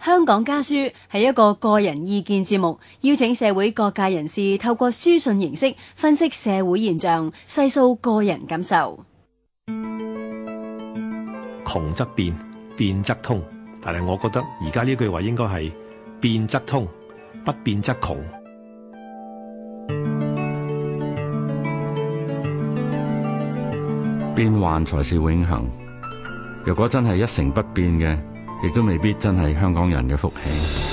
香港家書係一個個人意見節目，邀請社會各界人士透過書信形式分析社會現象，細數個人感受。 窮則變，變則通，但係我覺得而家呢句話應該係變則通，不變則窮。 變幻才是永恆。若果真係一成不變嘅，亦都未必真係香港人嘅福氣。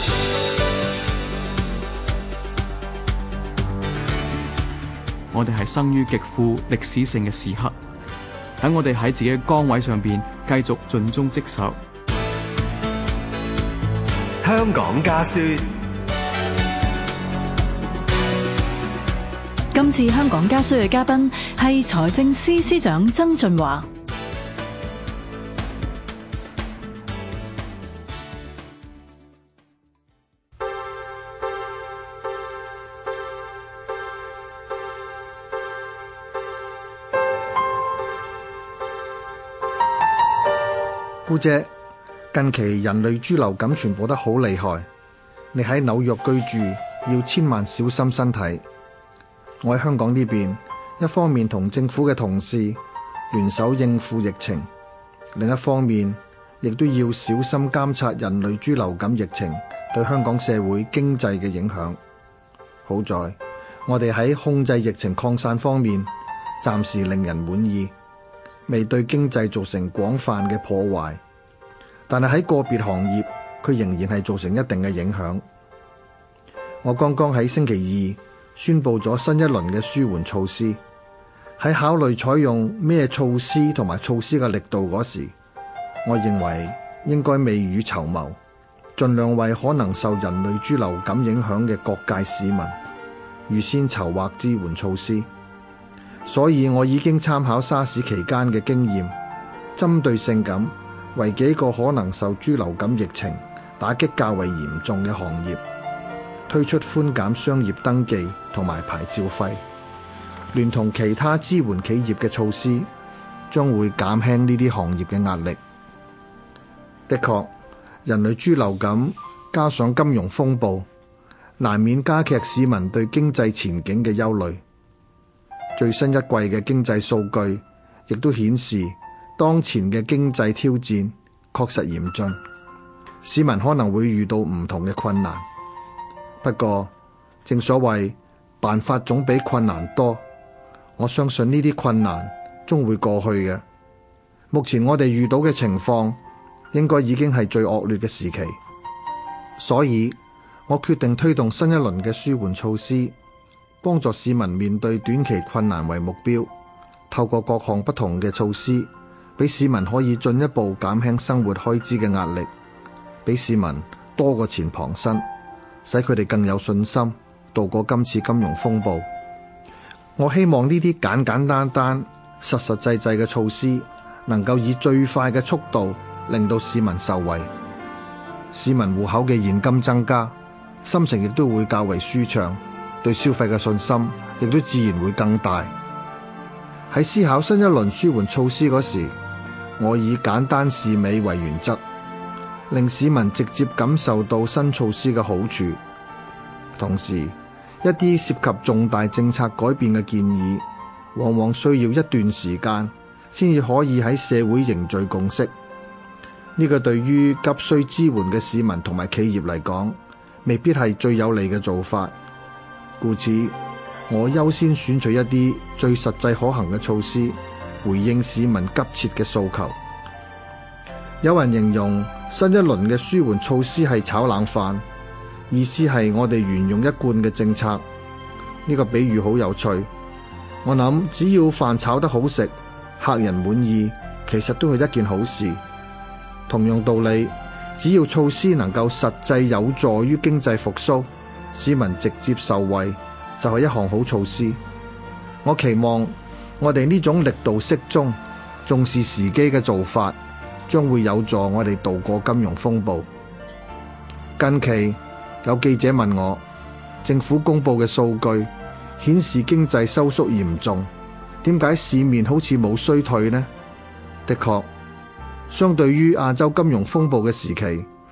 我哋係生於極富歷史性嘅時刻，等我哋喺自己嘅崗位上邊繼續盡忠職守。 香港家書。 今次香港家書嘅嘉賓係財政司司長曾俊華。 姑姐，近期人類豬流感傳播得好厲害，你喺紐約居住，要千萬小心身體。我喺香港呢邊，一方面同政府嘅同事聯手應付疫情，另一方面亦都要小心監察人類豬流感疫情對香港社會經濟嘅影響。好在我哋喺控制疫情擴散方面暫時令人滿意，未對經濟造成廣泛嘅破壞，但係喺個別行業佢仍然係造成一定嘅影響。我剛剛喺星期二宣布咗新一輪嘅紓緩措施，喺考慮採用咩措施同埋措施嘅力度嗰時，我認為應該未雨綢繆，盡量為可能受人類豬流感影響嘅各界市民預先籌劃支援措施。所以我已經參考沙士期間嘅經驗，針對性咁為幾個可能受豬流感疫情打擊較為嚴重嘅行業推出寬減商業登記同埋牌照費，聯同其他支援企業嘅措施，將會減輕呢啲行業嘅壓力。的確，人類豬流感加上金融風暴，難免加劇市民對經濟前景嘅憂慮。最新一季嘅經濟數據亦都顯示，當前嘅經濟挑戰確實嚴峻，市民可能會遇到唔同嘅困難。不過，正所謂辦法總比困難多，我相信呢啲困難終會過去嘅。目前我哋遇到嘅情況應該已經係最惡劣嘅時期，所以我決定推動新一輪嘅紓緩措施，幫助市民面對短期困難為目標，透過各項不同嘅措施，俾市民可以進一步減輕生活開支嘅壓力，俾市民多個錢傍身，使佢哋更有信心度過今次金融風暴。我希望呢啲簡簡單單、實實際際嘅措施，能夠以最快嘅速度令到市民受惠。市民戶口嘅現金增加，心情亦都會較為舒暢，對消費嘅信心亦都自然會更大。喺思考新一輪紓緩措施嗰時，我以簡單易美為原則，令市民直接感受到新措施嘅好處。同時，一啲涉及重大政策改變嘅建議，往往需要一段時間先至可以喺社會凝聚共識。呢個對於急需支援嘅市民同埋企業嚟講，未必係最有利嘅做法。故此，我優先選取一啲最實際可行嘅措施，回應市民急切嘅訴求。有人形容新一輪嘅紓緩措施係炒冷飯，意思係我哋沿用一貫嘅政策。呢個比喻好有趣。我諗只要飯炒得好食，客人滿意，其實都係一件好事。同樣道理，只要措施能夠實際有助於經濟復甦，市民直接受惠，就係一項好措施。我期望我哋呢種力度適中、重視時機嘅做法，將會有助我哋渡過金融風暴。近期有記者問我，政府公布嘅數據顯示經濟收縮嚴重，點解市面好似冇衰退呢？的確，相對於亞洲金融風暴嘅時期，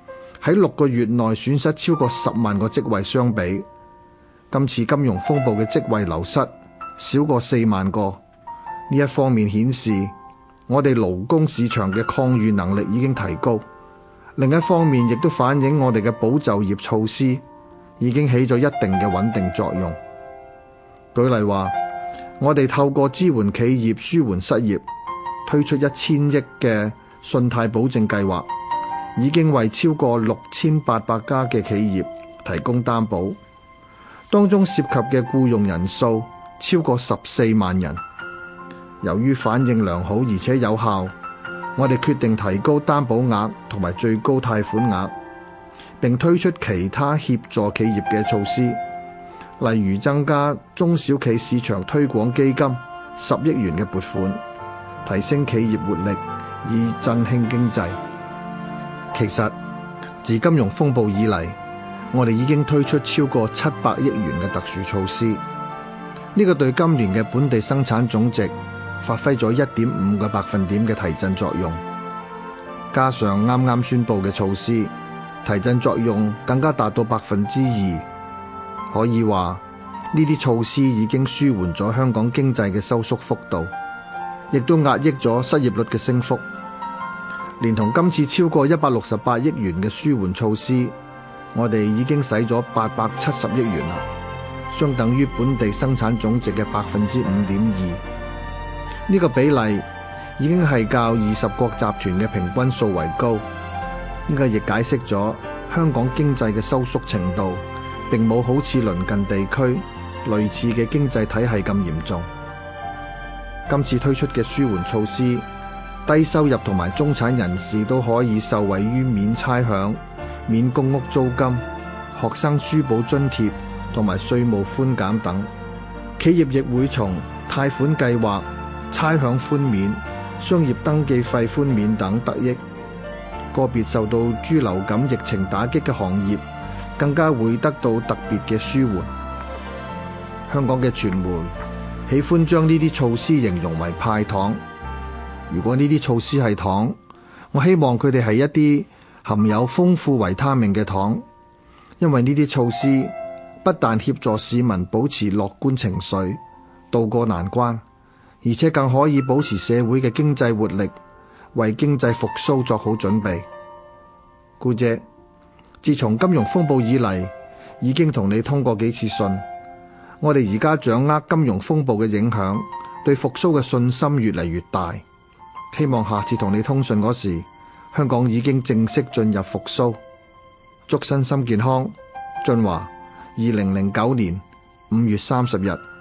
喺6個月內損失超過10萬個職位相比，今次金融風暴嘅職位流失少過4萬個。呢一方面顯示我哋勞工市場嘅抗禦能力已經提高，另一方面亦都反映我哋嘅保就業措施已經起咗一定嘅穩定作用。舉例話，我哋透過支援企業舒緩失業，推出1000億嘅信貸保證計劃，已經為超過6800家嘅企業提供擔保，當中涉及嘅僱用人數超過14萬人。由於反應良好而且有效，我哋決定提高擔保額同埋最高貸款額，並推出其他協助企業嘅措施，例如增加中小企市場推廣基金10億元嘅撥款，提升企業活力，以振興經濟。其實自金融風暴以嚟，我哋已經推出超過700億元嘅特殊措施，呢個對今年嘅本地生產總值發揮咗1.5個百分點嘅提振作用，加上啱啱宣布嘅措施，提振作用更加達到2%。可以話呢啲措施已經舒緩咗香港經濟嘅收縮幅度，亦都壓抑咗失業率嘅升幅。連同今次超過168億元嘅舒緩措施，我哋已經使咗870億元啦，相等於本地生產總值嘅5.2%。呢個比例已經係較20國集團嘅平均數為高。呢個亦解釋咗香港經濟嘅收縮程度並冇好似鄰近地區類似嘅經濟體系咁嚴重。今次推出嘅舒緩措施，低收入同埋中產人士都可以受惠於免差餉、免公屋租金、學生書簿津貼同埋稅務寬減等。企業亦會從貸款計劃、差餉寬免、商業登記費寬免等得益。個別受到豬流感疫情打擊嘅行業更加會得到特別嘅舒緩。香港嘅傳媒喜歡將呢啲措施形容為派糖。如果呢啲措施係糖，我希望佢哋係一啲含有豐富維他命嘅糖，因為呢啲措施不但協助市民保持樂觀情緒，渡過難關，而且更可以保持社會嘅經濟活力，為經濟復甦作好準備。姑姐，自從金融風暴以嚟，已經同你通過幾次信，我哋而家掌握金融風暴嘅影響，對復甦嘅信心越嚟越大。希望下次同你通訊嗰時，香港已經正式進入復甦。祝身心健康。俊華，2009年5月30日。